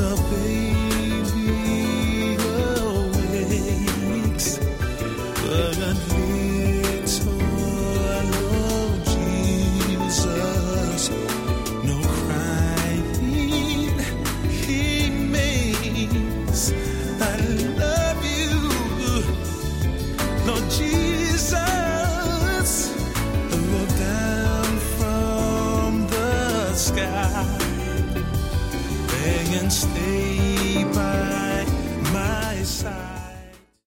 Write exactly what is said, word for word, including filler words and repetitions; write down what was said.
the baby awakes, but little Lord Jesus, no crying he makes. I love you, Lord Jesus. Look down from the sky and stay by my side.